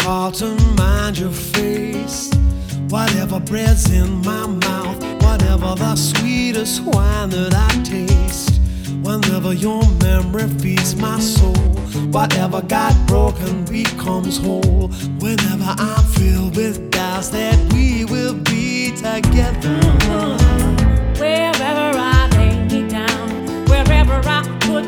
call to mind your face. Whatever bread's in my mouth, whatever the sweetest wine that I taste, whenever your memory feeds my soul, whatever got broken becomes whole. Whenever I'm filled with doubts that we will be together. Wherever I lay me down, wherever I